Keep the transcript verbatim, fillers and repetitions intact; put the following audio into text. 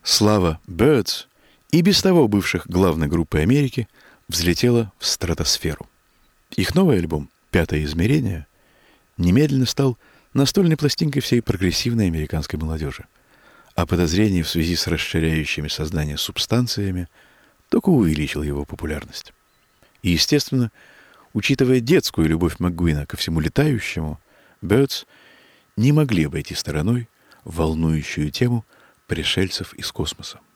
Слава Byrds, и без того бывших главной группой Америки, взлетела в стратосферу. Их новый альбом «Пятое измерение» немедленно стал настольной пластинкой всей прогрессивной американской молодежи, а подозрение в связи с расширяющими сознание субстанциями только увеличило его популярность. И, естественно, учитывая детскую любовь МакГуина ко всему летающему, Byrds не могли обойти стороной волнующую тему пришельцев из космоса.